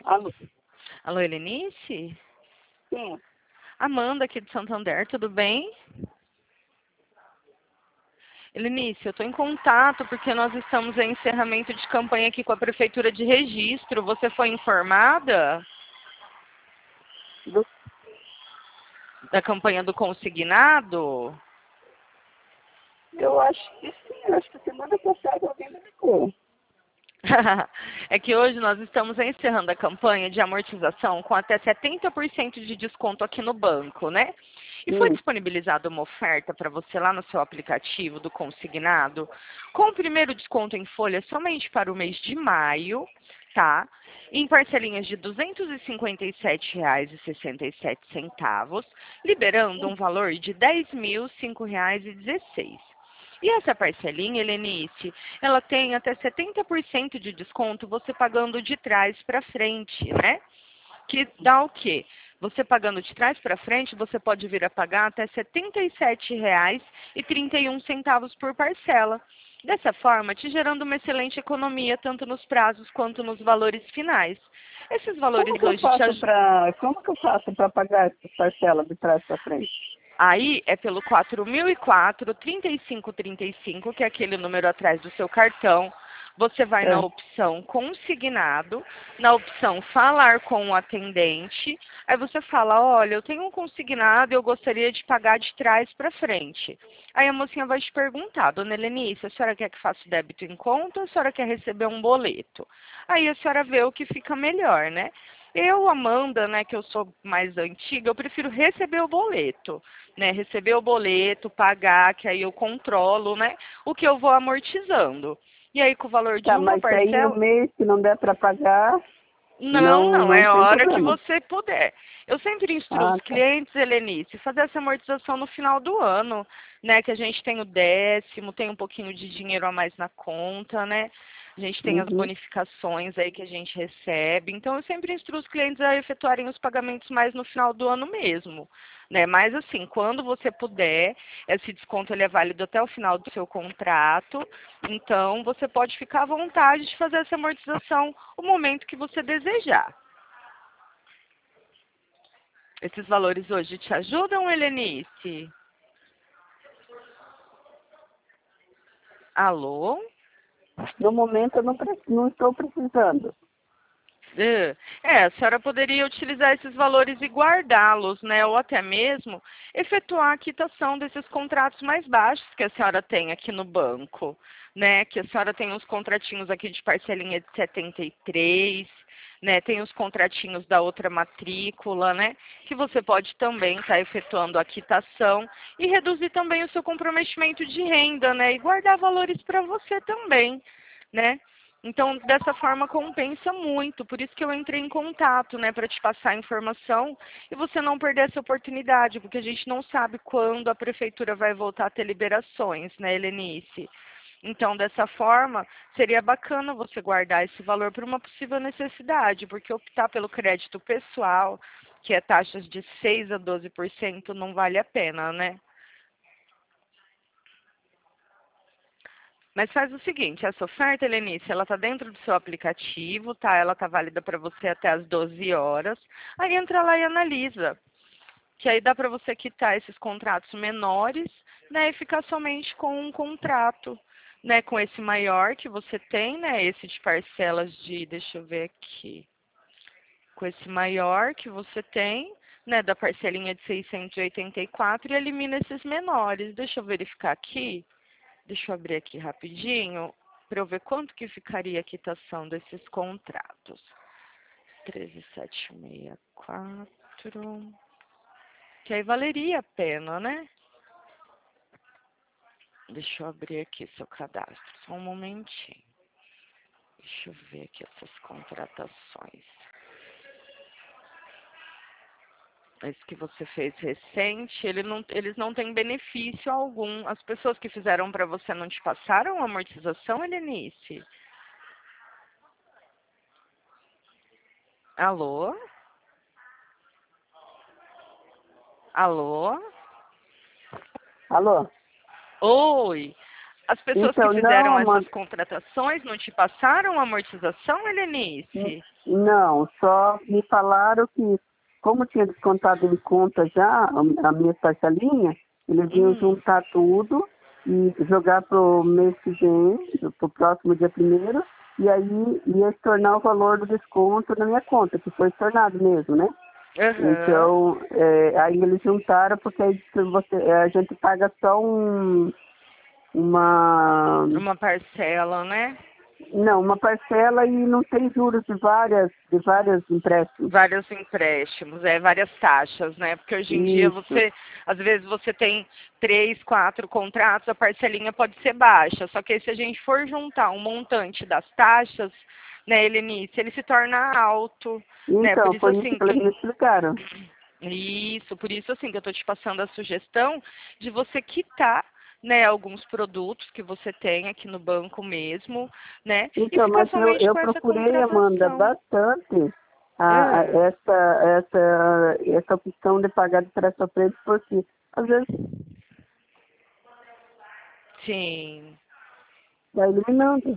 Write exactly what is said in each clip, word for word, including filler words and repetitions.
Alô? Alô, Helenice? Sim. Amanda aqui de Santander, tudo bem? Helenice, eu estou em contato porque nós estamos em encerramento de campanha aqui com a Prefeitura de Registro. Você foi informada Do... da campanha do consignado? Eu acho que sim. Eu acho que semana passada alguém me ligou. É que hoje nós estamos encerrando a campanha de amortização com até setenta por cento de desconto aqui no banco, né? E foi Hum. disponibilizada uma oferta para você lá no seu aplicativo do consignado, com o primeiro desconto em folha somente para o mês de maio, tá? Em parcelinhas de duzentos e cinquenta e sete reais e sessenta e sete centavos, liberando um valor de dez mil e cinco reais e dezesseis. E essa parcelinha, Helenice, ela tem até setenta por cento de desconto você pagando de trás para frente, né? Que dá o quê? Você pagando de trás para frente, você pode vir a pagar até setenta e sete reais e trinta e um centavos por parcela. Dessa forma, te gerando uma excelente economia, tanto nos prazos quanto nos valores finais. Esses Como valores que eu hoje te faço ajudam. para como que eu faço para pagar essa parcela de trás para frente? Aí é pelo quatro mil e quatro, trinta e cinco trinta e cinco, que é aquele número atrás do seu cartão. Você vai na É. opção consignado, na opção falar com o atendente. Aí você fala, olha, eu tenho um consignado e eu gostaria de pagar de trás para frente. Aí a mocinha vai te perguntar, dona Helenice, a senhora quer que faça o débito em conta ou a senhora quer receber um boleto? Aí a senhora vê o que fica melhor, né? Eu, Amanda, né, que eu sou mais antiga, eu prefiro receber o boleto, né? Receber o boleto, pagar, que aí eu controlo, né? O que eu vou amortizando. E aí, com o valor de Tá, uma mas aí no parcela, mês que não der para pagar, não, não, não, não é a tem hora que problema. você puder. Eu sempre instruo Ah, os tá. clientes, Helenice, fazer essa amortização no final do ano, né? Que a gente tem o décimo, tem um pouquinho de dinheiro a mais na conta, né? A gente tem as Uhum. bonificações aí que a gente recebe. Então, eu sempre instruo os clientes a efetuarem os pagamentos mais no final do ano mesmo, né? Mas, assim, quando você puder, esse desconto ele é válido até o final do seu contrato. Então, você pode ficar à vontade de fazer essa amortização o momento que você desejar. Esses valores hoje te ajudam, Helenice? Alô? No momento eu não, pre- não estou precisando. É, é, a senhora poderia utilizar esses valores e guardá-los, né? Ou até mesmo efetuar a quitação desses contratos mais baixos que a senhora tem aqui no banco, né? Que a senhora tem uns contratinhos aqui de parcelinha de setenta e três, né? Tem os contratinhos da outra matrícula, né? Que você pode também estar efetuando a quitação e reduzir também o seu comprometimento de renda, né? E guardar valores para você também, né? Então, dessa forma, compensa muito. Por isso que eu entrei em contato, né, para te passar a informação e você não perder essa oportunidade, porque a gente não sabe quando a prefeitura vai voltar a ter liberações, né, Helenice? Então, dessa forma, seria bacana você guardar esse valor para uma possível necessidade, porque optar pelo crédito pessoal, que é taxas de seis a doze por cento, não vale a pena, né? Mas faz o seguinte, essa oferta, Helenice, ela está dentro do seu aplicativo, tá? Ela está válida para você até as doze horas. Aí entra lá e analisa, que aí dá para você quitar esses contratos menores, né? E ficar somente com um contrato, né? Com esse maior que você tem, né? Esse de parcelas de, deixa eu ver aqui, com esse maior que você tem, né? Da parcelinha de seiscentos e oitenta e quatro e elimina esses menores. Deixa eu verificar aqui. Deixa eu abrir aqui rapidinho para eu ver quanto que ficaria a quitação desses contratos. treze mil setecentos e sessenta e quatro. Que aí valeria a pena, né? Deixa eu abrir aqui seu cadastro. Só um momentinho. Deixa eu ver aqui essas contratações. Esse que você fez recente, ele não, eles não têm benefício algum. As pessoas que fizeram para você não te passaram a amortização, Helenice? Alô? Alô? Alô? Oi. As pessoas que Então, fizeram não, essas Amanda, contratações não te passaram amortização, Helenice? não, só me falaram que, como tinha descontado em conta já a, a minha parcelinha, eles iam Hum. juntar tudo e jogar para o mês que vem, para o próximo dia primeiro, e aí ia se tornar o valor do desconto na minha conta, que foi tornado mesmo, né? Aham. Então, é, aí eles juntaram, porque aí se você, a gente paga só um, uma, Uma parcela, né? não, uma parcela e não tem juros de várias, de vários empréstimos. Vários empréstimos, é, várias taxas, né? Porque hoje em dia Isso, você, às vezes você tem três, quatro contratos, a parcelinha pode ser baixa. Só que aí, se a gente for juntar um montante das taxas, né, Helenice, ele se torna alto, né? Por então, isso foi isso assim que que eles me eu, explicaram. isso, por isso assim que eu estou te passando a sugestão de você quitar, né, alguns produtos que você tem aqui no banco mesmo, né, e Então, ficar mas eu, somente eu com essa procurei, Amanda, contratação. bastante a, a- Ah, essa, essa, essa opção de pagar de trás para frente, porque às vezes sim. está eliminando.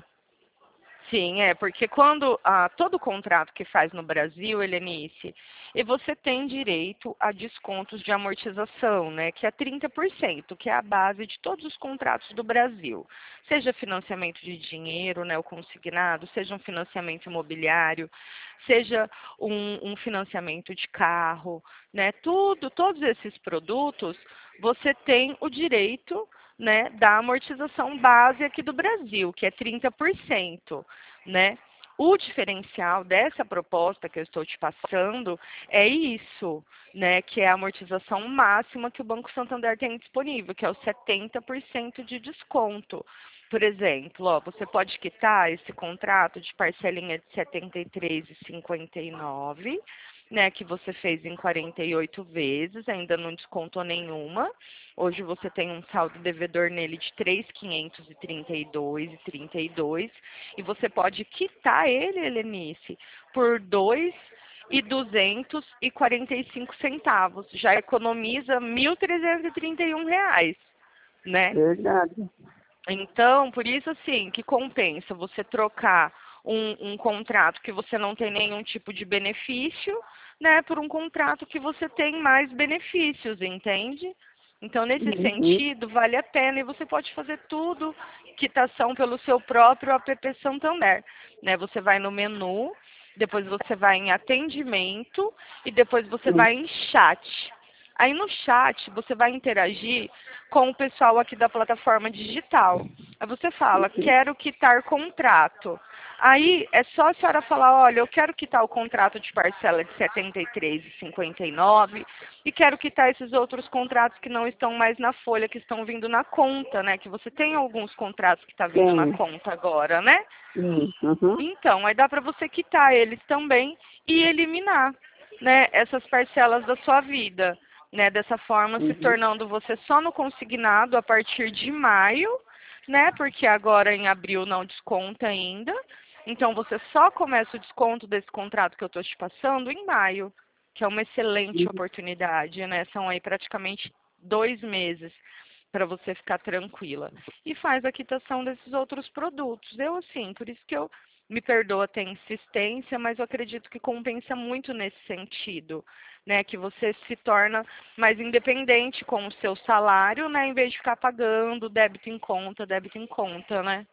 Sim, é, porque quando ah, todo contrato que faz no Brasil, Helenice, e você tem direito a descontos de amortização, né, que é trinta por cento, que é a base de todos os contratos do Brasil. Seja financiamento de dinheiro, né, o consignado, seja um financiamento imobiliário, seja um, um financiamento de carro, né, tudo, todos esses produtos, você tem o direito, né, da amortização base aqui do Brasil, que é trinta por cento, né? O diferencial dessa proposta que eu estou te passando é isso, né, que é a amortização máxima que o Banco Santander tem disponível, que é o setenta por cento de desconto. Por exemplo, ó, você pode quitar esse contrato de parcelinha de setenta e três e cinquenta e nove, né, que você fez em quarenta e oito vezes, ainda não descontou nenhuma. Hoje você tem um saldo devedor nele de três mil quinhentos e trinta e dois e trinta e dois e você pode quitar ele, Helenice, por dois e duzentos e quarenta e cinco centavos. Já economiza mil trezentos e trinta e um reais, né? Verdade. Então, por isso assim, que compensa você trocar um, um contrato que você não tem nenhum tipo de benefício, né, por um contrato que você tem mais benefícios, entende? Então, nesse Uhum. sentido, vale a pena e você pode fazer tudo quitação pelo seu próprio app Santander, né? Você vai no menu, depois você vai em atendimento e depois você Sim, vai em chat. Aí no chat você vai interagir com o pessoal aqui da plataforma digital. Aí você fala, sim, quero quitar contrato. Aí é só a senhora falar, olha, eu quero quitar o contrato de parcela de setenta e três e cinquenta e nove e quero quitar esses outros contratos que não estão mais na folha, que estão vindo na conta, né? Que você tem alguns contratos que estão vindo na tem. conta agora, né? Sim, uhum, Então, aí dá para você quitar eles também e eliminar, né, essas parcelas da sua vida, né, dessa forma se uhum. tornando você só no consignado a partir de maio, né, porque agora em abril não desconta ainda. Então, você só começa o desconto desse contrato que eu estou te passando em maio, que é uma excelente Uhum. oportunidade, né? São aí praticamente dois meses para você ficar tranquila. E faz a quitação desses outros produtos. Eu, assim, por isso que eu me perdoa ter insistência, mas eu acredito que compensa muito nesse sentido, né? Que você se torna mais independente com o seu salário, né? Em vez de ficar pagando débito em conta, débito em conta, né?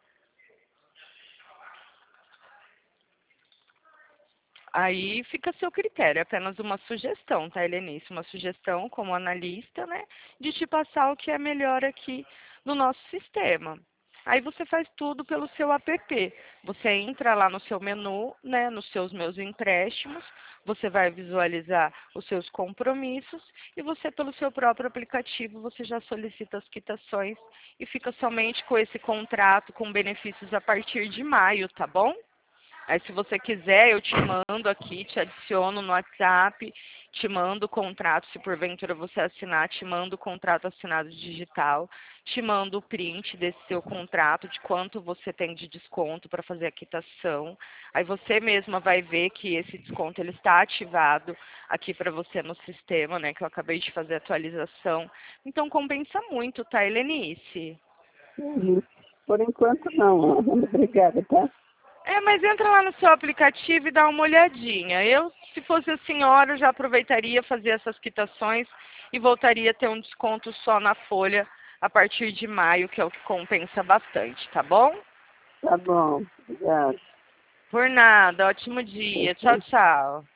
Aí fica a seu critério, é apenas uma sugestão, tá, Helenice? Uma sugestão como analista, né? De te passar o que é melhor aqui no nosso sistema. Aí você faz tudo pelo seu app. Você entra lá no seu menu, né, nos seus meus empréstimos, você vai visualizar os seus compromissos e você pelo seu próprio aplicativo você já solicita as quitações e fica somente com esse contrato com benefícios a partir de maio, tá bom? Aí se você quiser, eu te mando aqui, te adiciono no WhatsApp, te mando o contrato, se porventura você assinar, te mando o contrato assinado digital, te mando o print desse seu contrato, de quanto você tem de desconto para fazer a quitação. Aí você mesma vai ver que esse desconto ele está ativado aqui para você no sistema, né, que eu acabei de fazer a atualização. Então compensa muito, tá, Helenice? Entendi. por enquanto não. Obrigada, tá? É, mas entra lá no seu aplicativo e dá uma olhadinha. Eu, se fosse a senhora, já aproveitaria fazer essas quitações e voltaria a ter um desconto só na folha a partir de maio, que é o que compensa bastante, tá bom? Tá bom, obrigada. Por nada, ótimo dia. Tchau, tchau.